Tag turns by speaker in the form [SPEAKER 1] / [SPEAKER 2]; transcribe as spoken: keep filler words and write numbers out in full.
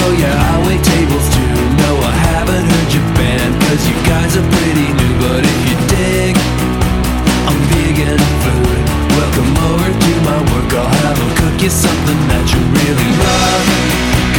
[SPEAKER 1] Oh yeah, I wait tables too. No, I haven't heard your band, cause you guys are pretty new. But if you dig, I'm vegan food. Welcome over to my work, I'll have them cook you something that you really love.